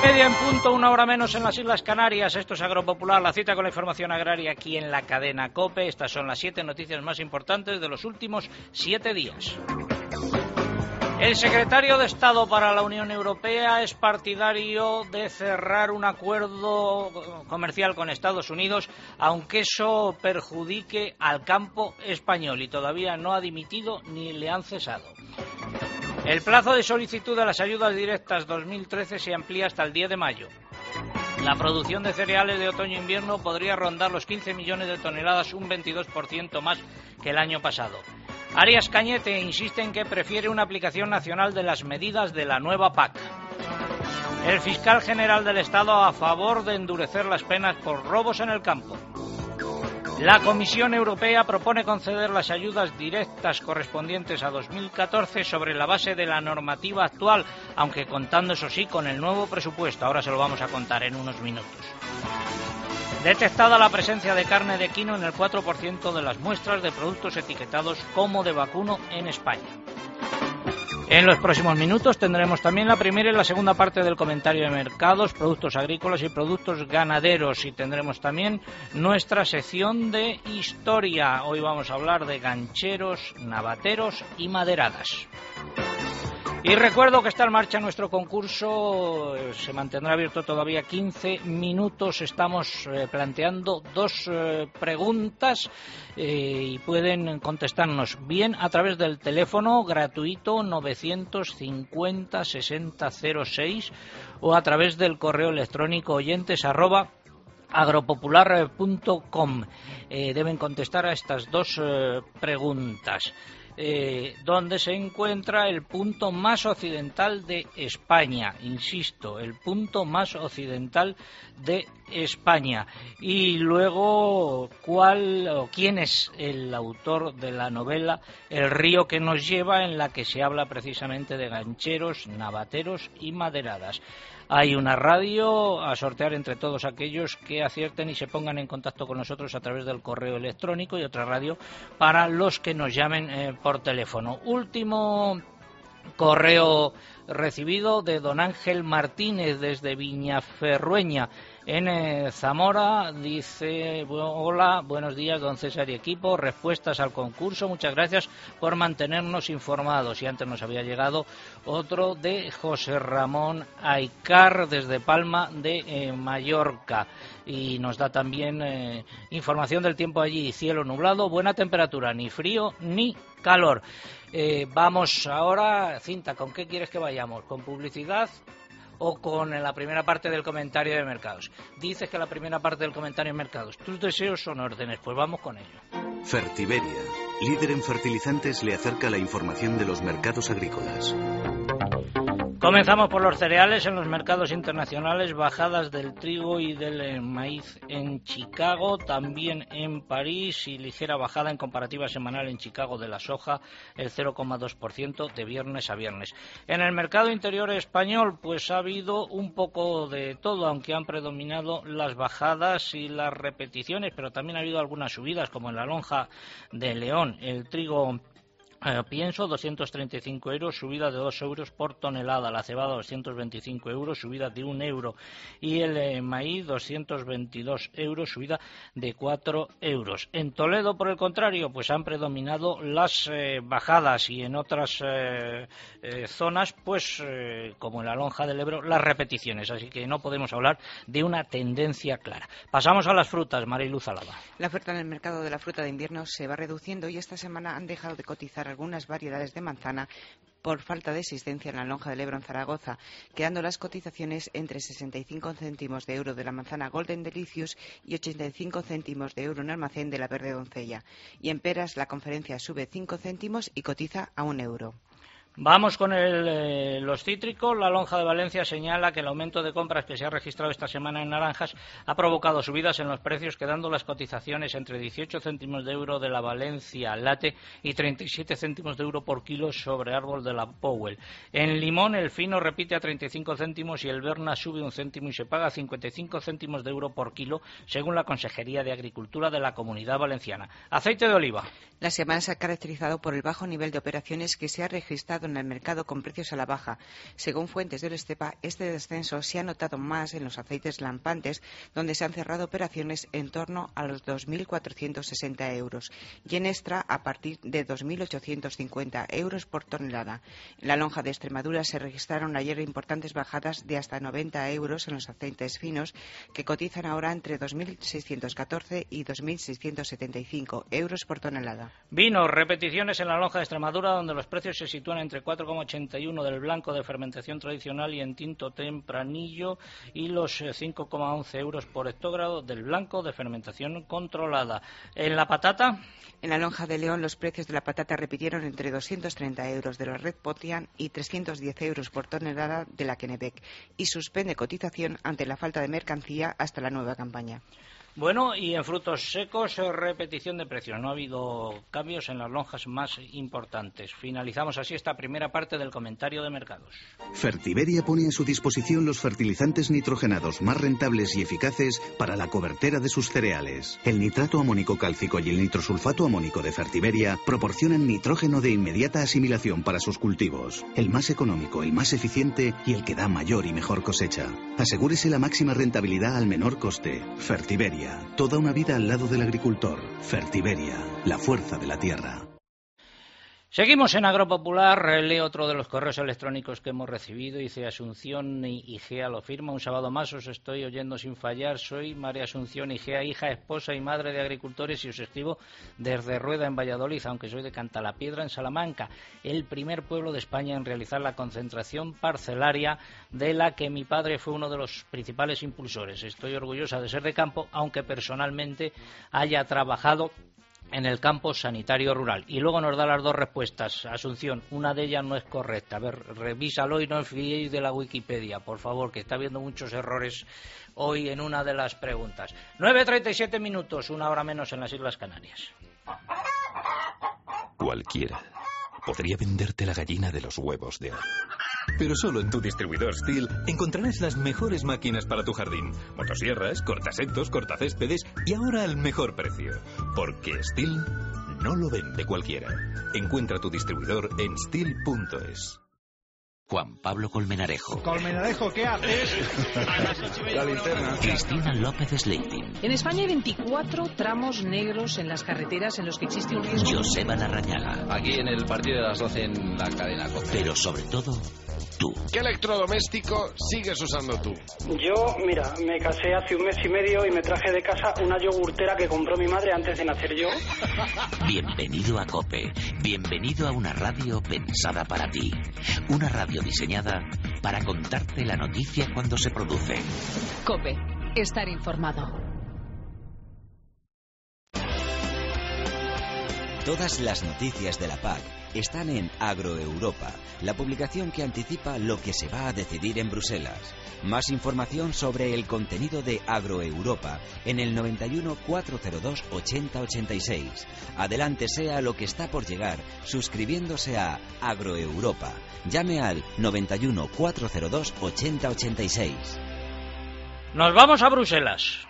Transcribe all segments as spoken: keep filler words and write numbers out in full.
Media en punto, una hora menos en las Islas Canarias. Esto es Agropopular, la cita con la información agraria aquí en la cadena COPE. Estas son las siete noticias más importantes de los últimos siete días. El secretario de Estado para la Unión Europea es partidario de cerrar un acuerdo comercial con Estados Unidos, aunque eso perjudique al campo español, y todavía no ha dimitido ni le han cesado. El plazo de solicitud de las ayudas directas dos mil trece se amplía hasta el diez de mayo. La producción de cereales de otoño-invierno podría rondar los quince millones de toneladas, un veintidós por ciento más que el año pasado. Arias Cañete insiste en que prefiere una aplicación nacional de las medidas de la nueva P A C. El fiscal general del Estado a favor de endurecer las penas por robos en el campo. La Comisión Europea propone conceder las ayudas directas correspondientes a dos mil catorce sobre la base de la normativa actual, aunque contando, eso sí, con el nuevo presupuesto. Ahora se lo vamos a contar en unos minutos. Detectada la presencia de carne de equino en el cuatro por ciento de las muestras de productos etiquetados como de vacuno en España. En los próximos minutos tendremos también la primera y la segunda parte del comentario de mercados, productos agrícolas y productos ganaderos, y tendremos también nuestra sección de historia. Hoy vamos a hablar de gancheros, navateros y maderadas. Y recuerdo que está en marcha nuestro concurso, se mantendrá abierto todavía quince minutos. Estamos eh, planteando dos eh, preguntas eh, y pueden contestarnos bien a través del teléfono gratuito novecientos cincuenta sesenta cero seis o a través del correo electrónico oyentes arroba agropopular punto com. Eh, deben contestar a estas dos eh, preguntas. Eh, donde se encuentra el punto más occidental de España, insisto, el punto más occidental de España, y luego cuál o quién es el autor de la novela El río que nos lleva, en la que se habla precisamente de gancheros, navateros y maderadas. Hay una radio a sortear entre todos aquellos que acierten y se pongan en contacto con nosotros a través del correo electrónico, y otra radio para los que nos llamen eh, por teléfono. Último correo recibido de don Ángel Martínez desde Viñaferrueña, en eh, Zamora. Dice: hola, buenos días don César y equipo, respuestas al concurso, muchas gracias por mantenernos informados. Y antes nos había llegado otro de José Ramón Aicar desde Palma de eh, Mallorca, y nos da también eh, información del tiempo allí: cielo nublado, buena temperatura, ni frío ni calor. Eh, vamos ahora, Cinta, ¿con qué quieres que vayamos? ¿Con publicidad o con la primera parte del comentario de mercados? Dices que la primera parte del comentario de mercados. Tus deseos son órdenes, pues vamos con ello. Fertiberia, líder en fertilizantes, le acerca la información de los mercados agrícolas. Comenzamos por los cereales. En los mercados internacionales, bajadas del trigo y del maíz en Chicago, también en París, y ligera bajada en comparativa semanal en Chicago de la soja, el cero coma dos por ciento de viernes a viernes. En el mercado interior español, pues ha habido un poco de todo, aunque han predominado las bajadas y las repeticiones, pero también ha habido algunas subidas, como en la lonja de León. El trigo Eh, pienso doscientos treinta y cinco euros, subida de dos euros por tonelada. La cebada doscientos veinticinco euros, subida de un euro. Y el eh, maíz doscientos veintidós euros, subida de cuatro euros. En Toledo, por el contrario, pues han predominado las eh, bajadas, y en otras eh, eh, zonas, pues eh, como en la lonja del Ebro, las repeticiones. Así que no podemos hablar de una tendencia clara. Pasamos a las frutas, Mariluz Alaba. La oferta en el mercado de la fruta de invierno se va reduciendo, y esta semana han dejado de cotizar algunas variedades de manzana por falta de existencia en la lonja del Ebro en Zaragoza, quedando las cotizaciones entre sesenta y cinco céntimos de euro de la manzana Golden Delicious y ochenta y cinco céntimos de euro en almacén de la Verde Doncella. Y en peras la conferencia sube cinco céntimos y cotiza a un euro. Vamos con el, eh, los cítricos. La lonja de Valencia señala que el aumento de compras que se ha registrado esta semana en naranjas ha provocado subidas en los precios, quedando las cotizaciones entre dieciocho céntimos de euro de la Valencia Late y treinta y siete céntimos de euro por kilo sobre árbol de la Powell. En limón el fino repite a treinta y cinco céntimos y el Berna sube un céntimo y se paga cincuenta y cinco céntimos de euro por kilo, según la Consejería de Agricultura de la Comunidad Valenciana. Aceite de oliva. La semana se ha caracterizado por el bajo nivel de operaciones que se ha registrado entrado en el mercado con precios a la baja. Según fuentes del Estepa, este descenso se ha notado más en los aceites lampantes, donde se han cerrado operaciones en torno a los dos mil cuatrocientos sesenta euros y en extra a partir de dos mil ochocientos cincuenta euros por tonelada. En la lonja de Extremadura se registraron ayer importantes bajadas de hasta noventa euros en los aceites finos, que cotizan ahora entre dos mil seiscientos catorce y dos mil seiscientos setenta y cinco euros por tonelada. Vinos, repeticiones en la lonja de Extremadura, donde los precios se sitúan entre cuatro coma ochenta y uno del blanco de fermentación tradicional y en tinto tempranillo y los cinco coma once euros por hectógrado del blanco de fermentación controlada. En la patata, en la lonja de León los precios de la patata repitieron entre doscientos treinta euros de la Red Potian y trescientos diez euros por tonelada de la Kennebec, y suspende cotización ante la falta de mercancía hasta la nueva campaña. Bueno, y en frutos secos, repetición de precios. No ha habido cambios en las lonjas más importantes. Finalizamos así esta primera parte del comentario de mercados. Fertiberia pone a su disposición los fertilizantes nitrogenados más rentables y eficaces para la cobertera de sus cereales. El nitrato amónico cálcico y el nitrosulfato amónico de Fertiberia proporcionan nitrógeno de inmediata asimilación para sus cultivos. El más económico, el más eficiente y el que da mayor y mejor cosecha. Asegúrese la máxima rentabilidad al menor coste. Fertiberia. Toda una vida al lado del agricultor. Fertiberia, la fuerza de la tierra. Seguimos en Agropopular. Leo otro de los correos electrónicos que hemos recibido. Dice: Asunción Igea lo firma. Un sábado más os estoy oyendo sin fallar. Soy María Asunción Igea, hija, esposa y madre de agricultores, y os escribo desde Rueda, en Valladolid, aunque soy de Cantalapiedra, en Salamanca, el primer pueblo de España en realizar la concentración parcelaria de la que mi padre fue uno de los principales impulsores. Estoy orgullosa de ser de campo, aunque personalmente haya trabajado en el campo sanitario rural. Y luego nos da las dos respuestas. Asunción, una de ellas no es correcta. A ver, revísalo y no os fiéis de la Wikipedia, por favor, que está habiendo muchos errores hoy en una de las preguntas. nueve treinta y siete minutos, una hora menos en las Islas Canarias. Cualquiera podría venderte la gallina de los huevos de oro. Pero solo en tu distribuidor Stihl encontrarás las mejores máquinas para tu jardín. Motosierras, cortasectos, cortacéspedes y ahora al mejor precio. Porque Stihl no lo vende cualquiera. Encuentra tu distribuidor en stihl punto es. Juan Pablo Colmenarejo. Colmenarejo, ¿qué haces? La linterna. Cristina López Sleiting. En España hay veinticuatro tramos negros en las carreteras en los que existe un riesgo. Joseba Larrañaga. Aquí en el partido de las doce en la cadena COPE. Pero sobre todo, tú. ¿Qué electrodoméstico sigues usando tú? Yo, mira, me casé hace un mes y medio y me traje de casa una yogurtera que compró mi madre antes de nacer yo. Bienvenido a COPE. Bienvenido a una radio pensada para ti. Una radio diseñada para contarte la noticia cuando se produce. COPE. Estar informado. Todas las noticias de la P A C están en Agroeuropa, la publicación que anticipa lo que se va a decidir en Bruselas. Más información sobre el contenido de Agroeuropa en el noventa y uno, cuatrocientos dos, ochenta ochenta y seis. Adelántese a lo que está por llegar suscribiéndose a Agroeuropa. Llame al noventa y uno, cuatrocientos dos, ochenta ochenta y seis. Nos vamos a Bruselas.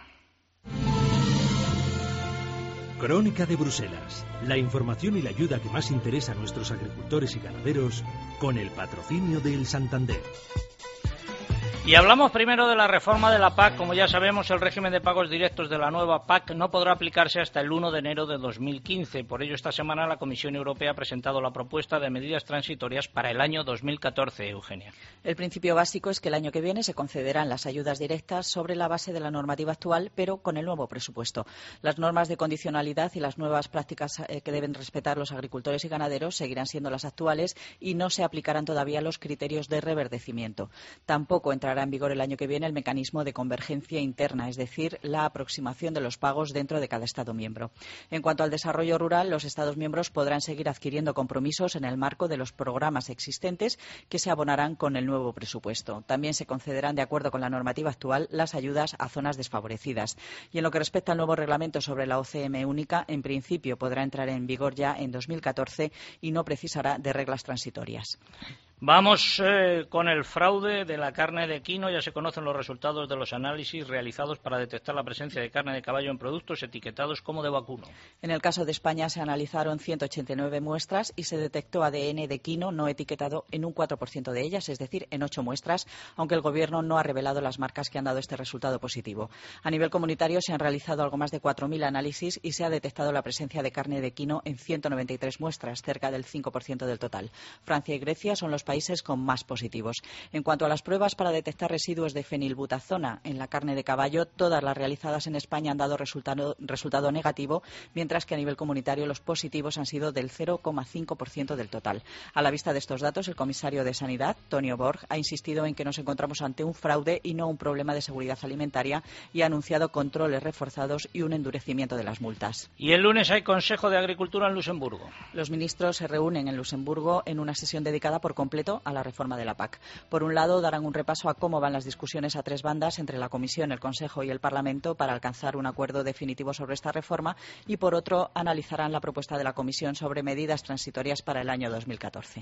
Crónica de Bruselas, la información y la ayuda que más interesa a nuestros agricultores y ganaderos, con el patrocinio del Santander. Y hablamos primero de la reforma de la P A C. Como ya sabemos, el régimen de pagos directos de la nueva P A C no podrá aplicarse hasta el uno de enero de dos mil quince. Por ello, esta semana la Comisión Europea ha presentado la propuesta de medidas transitorias para el año dos mil catorce, Eugenia. El principio básico es que el año que viene se concederán las ayudas directas sobre la base de la normativa actual, pero con el nuevo presupuesto. Las normas de condicionalidad y las nuevas prácticas eh, que deben respetar los agricultores y ganaderos seguirán siendo las actuales y no se aplicarán todavía los criterios de reverdecimiento. Tampoco entrará en vigor el año que viene el mecanismo de convergencia interna, es decir, la aproximación de los pagos dentro de cada Estado miembro. En cuanto al desarrollo rural, los Estados miembros podrán seguir adquiriendo compromisos en el marco de los programas existentes que se abonarán con el nuevo presupuesto. También se concederán, de acuerdo con la normativa actual, las ayudas a zonas desfavorecidas. Y en lo que respecta al nuevo reglamento sobre la O C M única, en principio podrá entrar en vigor ya en dos mil catorce y no precisará de reglas transitorias. Vamos eh, con el fraude de la carne de equino. Ya se conocen los resultados de los análisis realizados para detectar la presencia de carne de caballo en productos etiquetados como de vacuno. En el caso de España se analizaron ciento ochenta y nueve muestras y se detectó A D N de equino no etiquetado en un cuatro por ciento de ellas, es decir, en ocho muestras, aunque el Gobierno no ha revelado las marcas que han dado este resultado positivo. A nivel comunitario se han realizado algo más de cuatro mil análisis y se ha detectado la presencia de carne de equino en ciento noventa y tres muestras, cerca del cinco por ciento del total. Francia y Grecia son los países con más positivos. En cuanto a las pruebas para detectar residuos de fenilbutazona en la carne de caballo, todas las realizadas en España han dado resultado, resultado negativo, mientras que a nivel comunitario los positivos han sido del cero coma cinco por ciento del total. A la vista de estos datos, el comisario de Sanidad, Tonio Borg, ha insistido en que nos encontramos ante un fraude y no un problema de seguridad alimentaria y ha anunciado controles reforzados y un endurecimiento de las multas. Y el lunes hay Consejo de Agricultura en Luxemburgo. Los ministros se reúnen en Luxemburgo en una sesión dedicada por completo a la reforma de la P A C. Por un lado, darán un repaso a cómo van las discusiones a tres bandas entre la Comisión, el Consejo y el Parlamento para alcanzar un acuerdo definitivo sobre esta reforma y, por otro, analizarán la propuesta de la Comisión sobre medidas transitorias para el año dos mil catorce.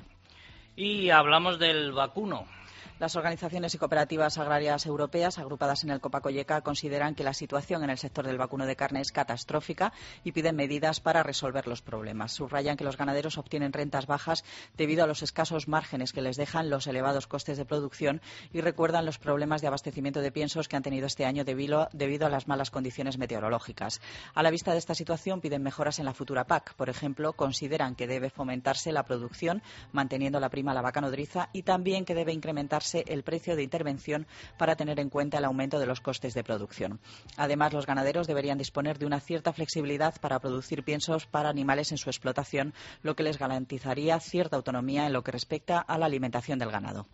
Y hablamos del vacuno. Las organizaciones y cooperativas agrarias europeas agrupadas en el Copacoyeca consideran que la situación en el sector del vacuno de carne es catastrófica y piden medidas para resolver los problemas. Subrayan que los ganaderos obtienen rentas bajas debido a los escasos márgenes que les dejan los elevados costes de producción y recuerdan los problemas de abastecimiento de piensos que han tenido este año debido, debido a las malas condiciones meteorológicas. A la vista de esta situación piden mejoras en la futura P A C. Por ejemplo, consideran que debe fomentarse la producción manteniendo la prima a la vaca nodriza y también que debe incrementarse el precio de intervención para tener en cuenta el aumento de los costes de producción. Además, los ganaderos deberían disponer de una cierta flexibilidad para producir piensos para animales en su explotación, lo que les garantizaría cierta autonomía en lo que respecta a la alimentación del ganado.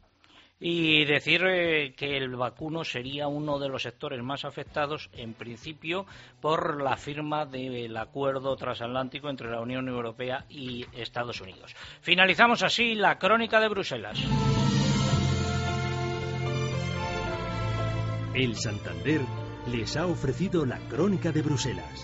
Y decir eh, que el vacuno sería uno de los sectores más afectados, en principio, por la firma del acuerdo transatlántico entre la Unión Europea y Estados Unidos. Finalizamos así la crónica de Bruselas. El Santander les ha ofrecido la crónica de Bruselas.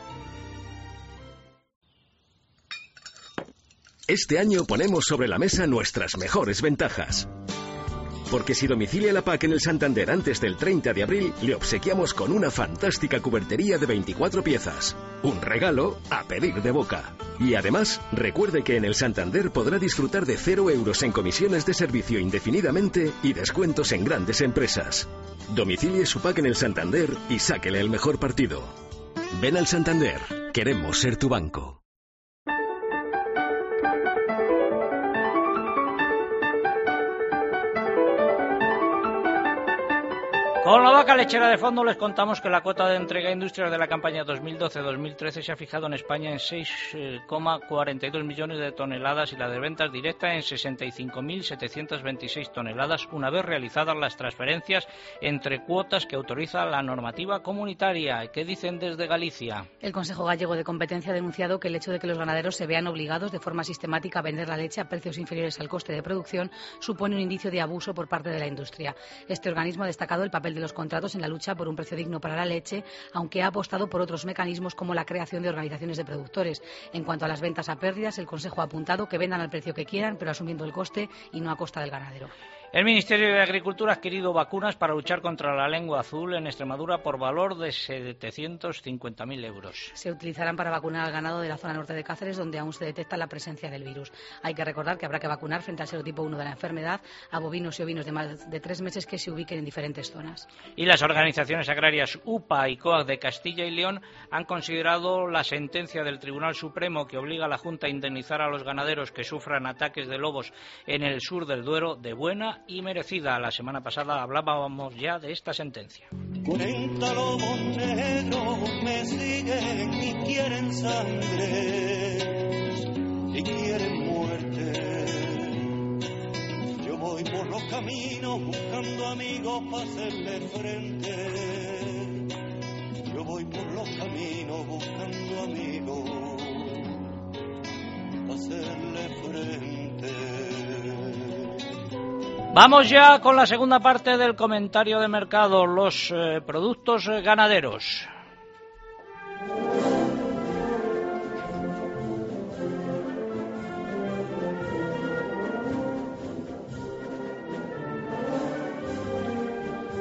Este año ponemos sobre la mesa nuestras mejores ventajas. Porque si domicilia la P A C en el Santander antes del treinta de abril, le obsequiamos con una fantástica cubertería de veinticuatro piezas. Un regalo a pedir de boca. Y además, recuerde que en el Santander podrá disfrutar de cero euros en comisiones de servicio indefinidamente y descuentos en grandes empresas. Domicilie su P A C en el Santander y sáquele el mejor partido. Ven al Santander. Queremos ser tu banco. Con la vaca lechera de fondo les contamos que la cuota de entrega a industrias de la campaña dos mil doce dos mil trece se ha fijado en España en seis coma cuarenta y dos millones de toneladas y la de ventas directas en sesenta y cinco mil setecientas veintiséis toneladas, una vez realizadas las transferencias entre cuotas que autoriza la normativa comunitaria. ¿Qué dicen desde Galicia? El Consejo Gallego de Competencia ha denunciado que el hecho de que los ganaderos se vean obligados de forma sistemática a vender la leche a precios inferiores al coste de producción supone un indicio de abuso por parte de la industria. Este organismo ha destacado el papel de los contratos en la lucha por un precio digno para la leche, aunque ha apostado por otros mecanismos como la creación de organizaciones de productores. En cuanto a las ventas a pérdidas, el Consejo ha apuntado que vendan al precio que quieran, pero asumiendo el coste y no a costa del ganadero. El Ministerio de Agricultura ha adquirido vacunas para luchar contra la lengua azul en Extremadura por valor de setecientos cincuenta mil euros. Se utilizarán para vacunar al ganado de la zona norte de Cáceres, donde aún se detecta la presencia del virus. Hay que recordar que habrá que vacunar frente al serotipo uno de la enfermedad a bovinos y ovinos de más de tres meses que se ubiquen en diferentes zonas. Y las organizaciones agrarias U P A y COAG de Castilla y León han considerado la sentencia del Tribunal Supremo que obliga a la Junta a indemnizar a los ganaderos que sufran ataques de lobos en el sur del Duero de buena y merecida. La semana pasada hablábamos ya de esta sentencia. cuarenta lobos negros me siguen y quieren sangre y quieren muerte. Yo voy por los caminos buscando amigos para hacerle frente. Yo voy por los caminos buscando amigos para hacerle frente. Vamos ya con la segunda parte del comentario de mercado, los eh, productos ganaderos.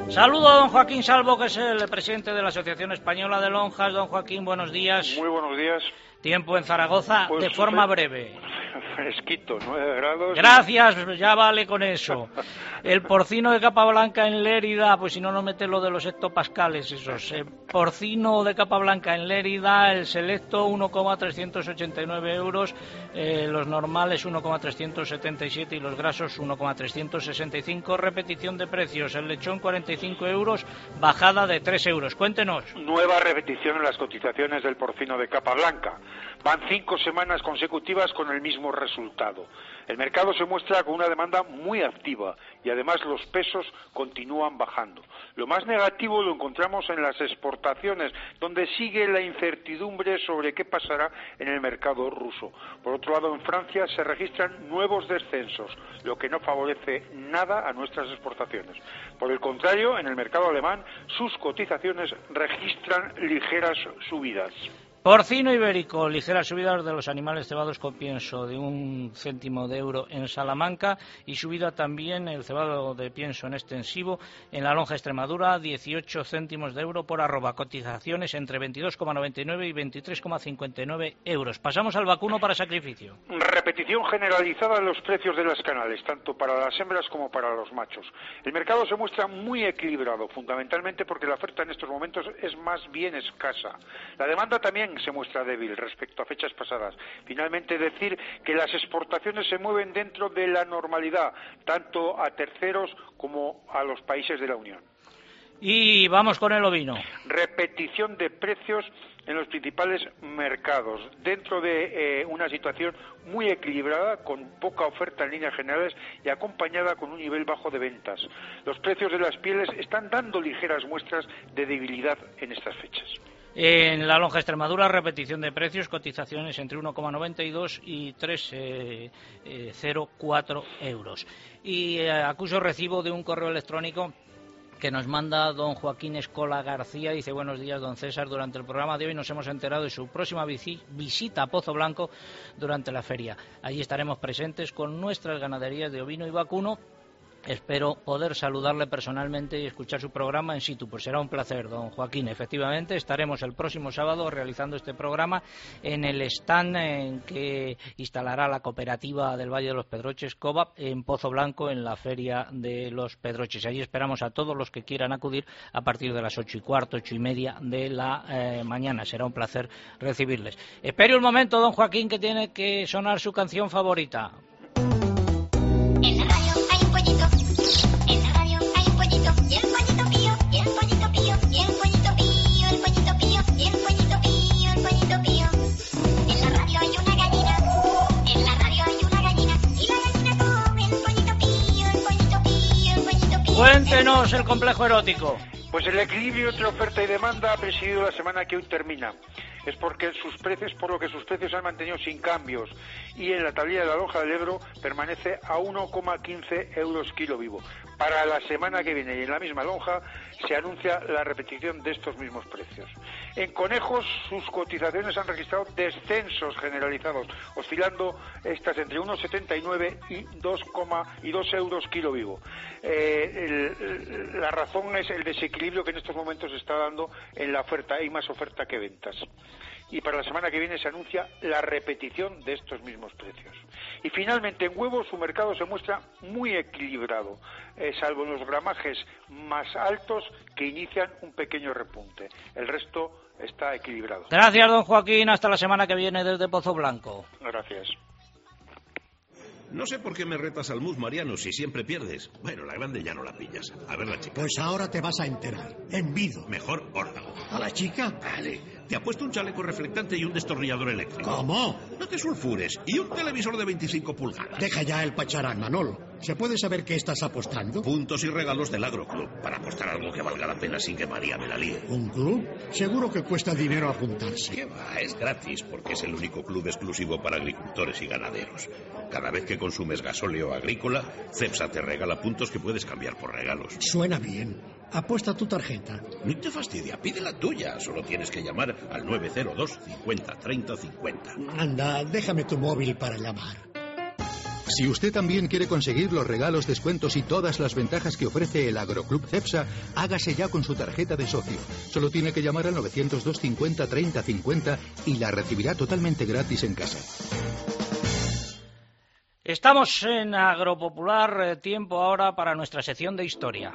Saludo a don Joaquín Salvo, que es el presidente de la Asociación Española de Lonjas. Don Joaquín, buenos días. Muy buenos días. Tiempo en Zaragoza, pues, de forma breve. Fresquito, nueve grados. Gracias, ya vale con eso. El porcino de capa blanca en Lérida, pues si no, no mete lo de los hectopascales esos. El porcino de capa blanca en Lérida, el selecto uno coma trescientos ochenta y nueve euros, eh, los normales uno coma trescientos setenta y siete y los grasos uno coma trescientos sesenta y cinco. Repetición de precios, el lechón cuarenta y cinco euros, bajada de tres euros. Cuéntenos. Nueva repetición en las cotizaciones del porcino de capa blanca. Van cinco semanas consecutivas con el mismo resultado. El mercado se muestra con una demanda muy activa y además los pesos continúan bajando. Lo más negativo lo encontramos en las exportaciones, donde sigue la incertidumbre sobre qué pasará en el mercado ruso. Por otro lado, en Francia se registran nuevos descensos, lo que no favorece nada a nuestras exportaciones. Por el contrario, en el mercado alemán, sus cotizaciones registran ligeras subidas. Porcino ibérico, ligeras subidas de los animales cebados con pienso de un céntimo de euro en Salamanca y subida también el cebado de pienso en extensivo en la lonja Extremadura, dieciocho céntimos de euro por arroba, cotizaciones entre veintidós coma noventa y nueve y veintitrés coma cincuenta y nueve euros. Pasamos al vacuno para sacrificio. Repetición generalizada de los precios de las canales, tanto para las hembras como para los machos. El mercado se muestra muy equilibrado, fundamentalmente porque la oferta en estos momentos es más bien escasa. La demanda también se muestra débil respecto a fechas pasadas. Finalmente, decir que las exportaciones se mueven dentro de la normalidad, tanto a terceros como a los países de la Unión. Y vamos con el ovino. Repetición de precios en los principales mercados, dentro de eh, una situación muy equilibrada, con poca oferta en líneas generales y acompañada con un nivel bajo de ventas. Los precios de las pieles están dando ligeras muestras de debilidad en estas fechas. En la lonja Extremadura, repetición de precios, cotizaciones entre uno coma noventa y dos y tres coma cuatro euros. Y eh, acuso recibo de un correo electrónico que nos manda don Joaquín Escola García. Dice: buenos días, don César. Durante el programa de hoy nos hemos enterado de su próxima visita a Pozo Blanco durante la feria. Allí estaremos presentes con nuestras ganaderías de ovino y vacuno. Espero poder saludarle personalmente y escuchar su programa en situ. Pues será un placer, don Joaquín. Efectivamente, estaremos el próximo sábado realizando este programa en el stand en que instalará la cooperativa del Valle de los Pedroches, COVAP, en Pozo Blanco, en la Feria de los Pedroches. Allí esperamos a todos los que quieran acudir a partir de las ocho y cuarto, ocho y media de la eh, mañana. Será un placer recibirles. Espere un momento, don Joaquín, que tiene que sonar su canción favorita. En la radio hay un pollito, en la radio hay un pollito, y el pollito pío, y el pollito pío, y el pollito pío, el pollito pío, y el pollito pío, el pollito pío. En la radio hay una gallina, en la radio hay una gallina, y la gallina come el pollito pío, el pollito pío, el pollito pío. Cuéntenos el complejo erótico. Pues el equilibrio entre oferta y demanda ha presidido la semana que hoy termina. Es porque sus precios, por lo que sus precios se han mantenido sin cambios, y en la tablilla de la lonja del Ebro permanece a uno coma quince euros kilo vivo. Para la semana que viene y en la misma lonja se anuncia la repetición de estos mismos precios. En conejos sus cotizaciones han registrado descensos generalizados, oscilando estas entre uno coma setenta y nueve y dos, y dos euros kilo vivo. Eh, el, la razón es el desequilibrio que en estos momentos se está dando en la oferta. Hay más oferta que ventas. Y para la semana que viene se anuncia la repetición de estos mismos precios. Y finalmente, en huevos su mercado se muestra muy equilibrado, eh, salvo en los gramajes más altos que inician un pequeño repunte. El resto está equilibrado. Gracias, don Joaquín. Hasta la semana que viene desde Pozo Blanco. Gracias. No sé por qué me retas al mus, Mariano, si siempre pierdes. Bueno, la grande ya no la pillas. A ver la chica. Pues ahora te vas a enterar. Envido. Mejor órdago. ¿A la chica? Vale. Te ha puesto un chaleco reflectante y un destornillador eléctrico. ¿Cómo? No te sulfures. Y un televisor de veinticinco pulgadas. Deja ya el pacharán, Manolo. ¿Se puede saber qué estás apostando? Puntos y regalos del Agroclub. Para apostar algo que valga la pena sin que María me la líe. ¿Un club? Seguro que cuesta dinero apuntarse. ¿Qué va? Es gratis, porque es el único club exclusivo para agricultores y ganaderos. Cada vez que consumes gasóleo agrícola, Cepsa te regala puntos que puedes cambiar por regalos. Suena bien. Apuesta tu tarjeta. No te fastidia, pide la tuya. Solo tienes que llamar al nueve cero dos cincuenta treinta cincuenta. Anda, déjame tu móvil para llamar. Si usted también quiere conseguir los regalos, descuentos y todas las ventajas que ofrece el Agroclub Cepsa, hágase ya con su tarjeta de socio. Solo tiene que llamar al novecientos dos cincuenta treinta cincuenta y la recibirá totalmente gratis en casa. Estamos en Agropopular, tiempo ahora para nuestra sección de historia.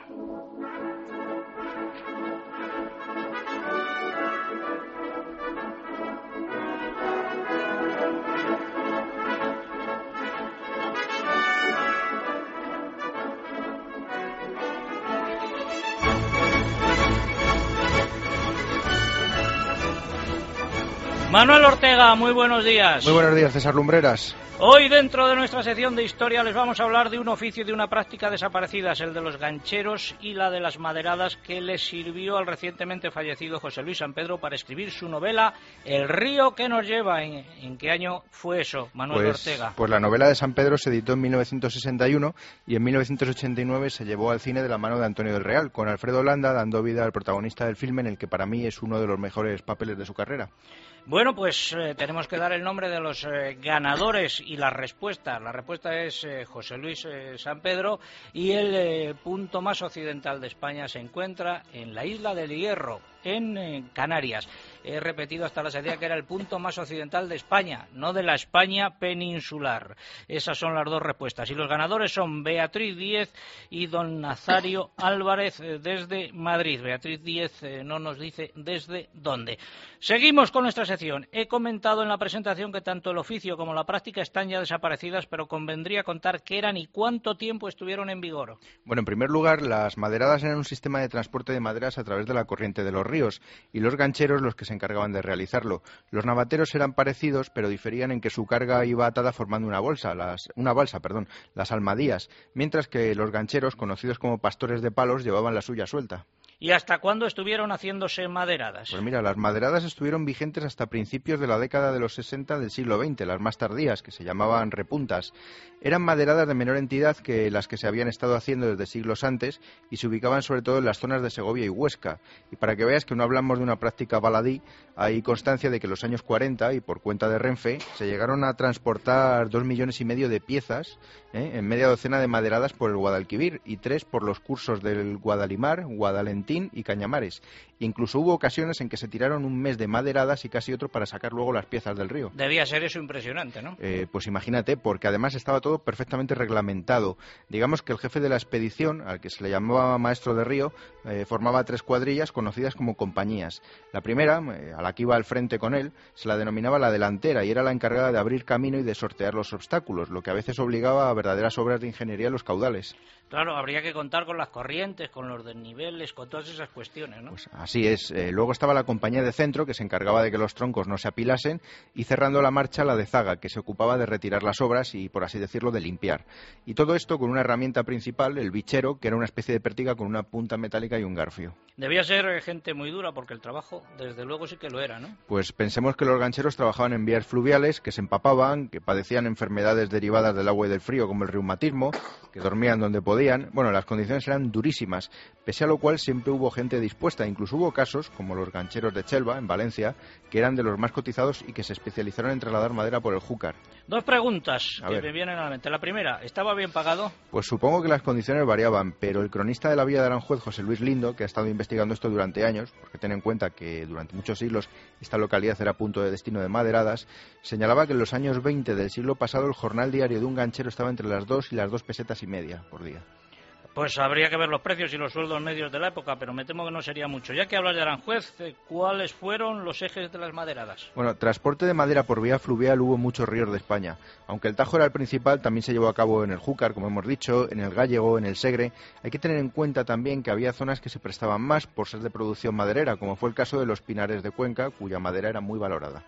Manuel Ortega, muy buenos días. Muy buenos días, César Lumbreras. Hoy, dentro de nuestra sección de historia, les vamos a hablar de un oficio y de una práctica desaparecidas, el de los gancheros y la de las maderadas, que le sirvió al recientemente fallecido José Luis San Pedro para escribir su novela El río que nos lleva. ¿En, en qué año fue eso, Manuel pues, Ortega? Pues la novela de San Pedro se editó en mil novecientos sesenta y uno y en mil novecientos ochenta y nueve se llevó al cine de la mano de Antonio del Real, con Alfredo Landa dando vida al protagonista del filme, en el que para mí es uno de los mejores papeles de su carrera. Bueno, pues eh, tenemos que dar el nombre de los eh, ganadores y las respuestas. La respuesta es eh, José Luis eh, San Pedro, y el eh, punto más occidental de España se encuentra en la isla del Hierro, en eh, Canarias. He repetido hasta la saciedad que era el punto más occidental de España, no de la España peninsular. Esas son las dos respuestas. Y los ganadores son Beatriz Díez y don Nazario Álvarez eh, desde Madrid. Beatriz Díez eh, no nos dice desde dónde. Seguimos con nuestra sección. He comentado en la presentación que tanto el oficio como la práctica están ya desaparecidas, pero convendría contar qué eran y cuánto tiempo estuvieron en vigor. Bueno, en primer lugar, las maderadas eran un sistema de transporte de maderas a través de la corriente de los ríos, y los gancheros los que se encargaban de realizarlo. Los navateros eran parecidos, pero diferían en que su carga iba atada formando una bolsa, las, una balsa, perdón, las almadías, mientras que los gancheros, conocidos como pastores de palos, llevaban la suya suelta. ¿Y hasta cuándo estuvieron haciéndose maderadas? Pues mira, las maderadas estuvieron vigentes hasta principios de la década de los sesenta del siglo veinte, las más tardías, que se llamaban repuntas. Eran maderadas de menor entidad que las que se habían estado haciendo desde siglos antes, y se ubicaban sobre todo en las zonas de Segovia y Huesca. Y para que veas que no hablamos de una práctica baladí, hay constancia de que en los años cuarenta, y por cuenta de Renfe, se llegaron a transportar dos millones y medio de piezas, ¿eh? en media docena de maderadas por el Guadalquivir, y tres por los cursos del Guadalimar, Guadalentín y Cañamares. Incluso hubo ocasiones en que se tiraron un mes de maderadas y casi otro para sacar luego las piezas del río. Debía ser eso impresionante, ¿no? Eh, pues imagínate, porque además estaba todo perfectamente reglamentado. Digamos que el jefe de la expedición, al que se le llamaba maestro de río, eh, formaba tres cuadrillas conocidas como compañías. La primera, eh, a la que iba al frente con él, se la denominaba la delantera, y era la encargada de abrir camino y de sortear los obstáculos, lo que a veces obligaba a verdaderas obras de ingeniería en los caudales. Claro, habría que contar con las corrientes, con los desniveles, con todas esas cuestiones, ¿no? Pues así es. Eh, luego estaba la compañía de centro, que se encargaba de que los troncos no se apilasen, y cerrando la marcha la de zaga, que se ocupaba de retirar las obras y, por así decirlo, de limpiar. Y todo esto con una herramienta principal, el bichero, que era una especie de pértiga con una punta metálica y un garfio. Debía ser gente muy dura, porque el trabajo, desde luego, sí que lo era, ¿no? Pues pensemos que los gancheros trabajaban en vías fluviales, que se empapaban, que padecían enfermedades derivadas del agua y del frío, como el reumatismo, que dormían donde podían. Bueno, las condiciones eran durísimas, pese a lo cual siempre hubo gente dispuesta. Incluso hubo casos, como los gancheros de Chelva, en Valencia, que eran de los más cotizados y que se especializaron en trasladar madera por el Júcar. Dos preguntas A que ver. me vienen a la mente. La primera, ¿estaba bien pagado? Pues supongo que las condiciones variaban, pero el cronista de la Villa de Aranjuez, José Luis Lindo, que ha estado investigando esto durante años, porque ten en cuenta que durante muchos siglos esta localidad era punto de destino de maderadas, señalaba que en los años veinte del siglo pasado el jornal diario de un ganchero estaba entre las dos y las dos pesetas y media por día. Pues habría que ver los precios y los sueldos medios de la época, pero me temo que no sería mucho. Ya que hablas de Aranjuez, ¿cuáles fueron los ejes de las maderadas? Bueno, transporte de madera por vía fluvial hubo muchos ríos de España. Aunque el Tajo era el principal, también se llevó a cabo en el Júcar, como hemos dicho, en el Gállego, en el Segre. Hay que tener en cuenta también que había zonas que se prestaban más por ser de producción maderera, como fue el caso de los Pinares de Cuenca, cuya madera era muy valorada.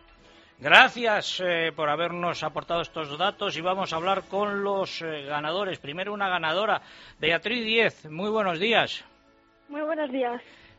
Gracias eh, por habernos aportado estos datos, y vamos a hablar con los eh, ganadores. Primero una ganadora, Beatriz Díez. Muy buenos días. Muy buenos días.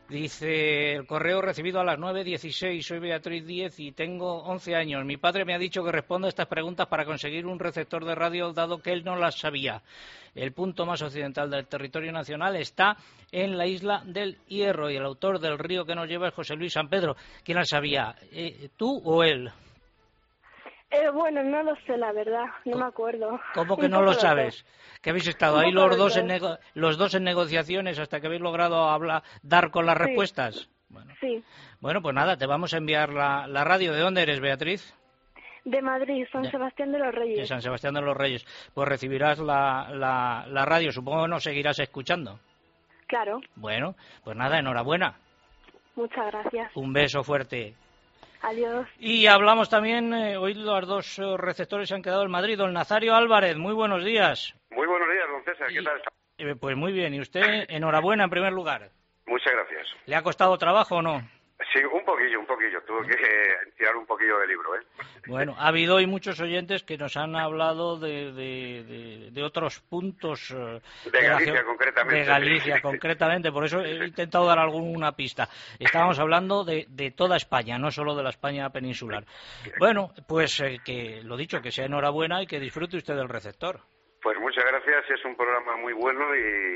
Dice el correo recibido a las nueve dieciséis. Soy Beatriz Díez y tengo once años. Mi padre me ha dicho que responda a estas preguntas para conseguir un receptor de radio, dado que él no las sabía. El punto más occidental del territorio nacional está en la isla del Hierro, y el autor del río que nos lleva es José Luis San Pedro. ¿Quién las sabía? Eh, ¿Tú o él? Eh, bueno, no lo sé, la verdad, no me acuerdo. ¿Cómo que Un no poco lo los sabes? dos. ¿Que habéis estado Un ahí poco los los dos, en dos. nego- los dos en negociaciones hasta que habéis logrado hablar, dar con las Sí. respuestas? Sí, Bueno, pues nada, te vamos a enviar la, la radio. ¿De dónde eres, Beatriz? de Madrid, San Ya. Sebastián de los De Reyes. San Sebastián de los Reyes. Pues recibirás la, la, la radio. Supongo que nos seguirás escuchando. Claro, Bueno, pues nada, enhorabuena. muchas gracias. Un beso fuerte. Adiós. Y hablamos también, eh, hoy los dos eh, receptores se han quedado en Madrid. Don Nazario Álvarez, muy buenos días. Muy buenos días, don César. ¿Qué tal está? Eh, pues muy bien, y usted, enhorabuena en primer lugar. Muchas gracias. ¿Le ha costado trabajo o no? Sí, un poquillo, un poquillo. Tuve que eh, tirar un poquillo del libro, ¿eh? Bueno, ha habido hoy muchos oyentes que nos han hablado de, de, de, de otros puntos. eh, De la Galicia, geo- concretamente. De Galicia, concretamente. Por eso he intentado dar alguna pista. Estábamos hablando de, de toda España, no solo de la España peninsular. Bueno, pues eh, que lo dicho, que sea enhorabuena y que disfrute usted del receptor. Pues muchas gracias. Es un programa muy bueno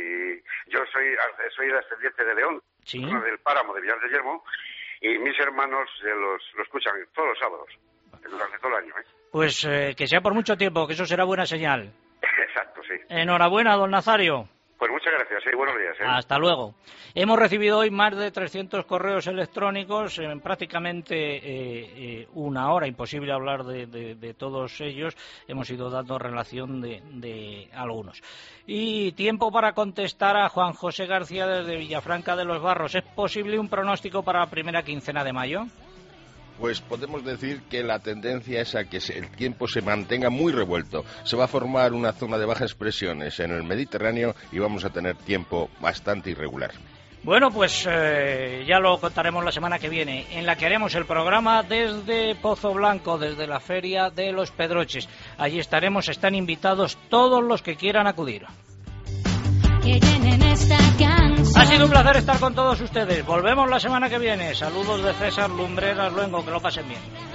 y yo soy soy descendiente de León, Sí. zona del Páramo de Villar de Yermo, y mis hermanos eh, los, lo escuchan todos los sábados, durante todo el año, ¿eh? Pues eh, que sea por mucho tiempo, que eso será buena señal. Exacto, sí. Enhorabuena, don Nazario. Pues muchas gracias, ¿eh? Buenos días, ¿eh? Hasta luego. Hemos recibido hoy más de trescientos correos electrónicos, en prácticamente eh, eh, una hora, imposible hablar de, de- de todos ellos. Hemos ido dando relación de, de algunos. Y tiempo para contestar a Juan José García desde Villafranca de los Barros. ¿Es posible un pronóstico para la primera quincena de mayo? Pues podemos decir que la tendencia es a que se- el tiempo se mantenga muy revuelto. Se va a formar una zona de bajas presiones en el Mediterráneo y vamos a tener tiempo bastante irregular. Bueno, pues eh, ya lo contaremos la semana que viene, en la que haremos el programa desde Pozo Blanco, desde la Feria de los Pedroches. Allí estaremos, están invitados todos los que quieran acudir. Que llenen esta canción. Ha sido un placer estar con todos ustedes. Volvemos la semana que viene. Saludos de César Lumbreras Luengo, que lo pasen bien.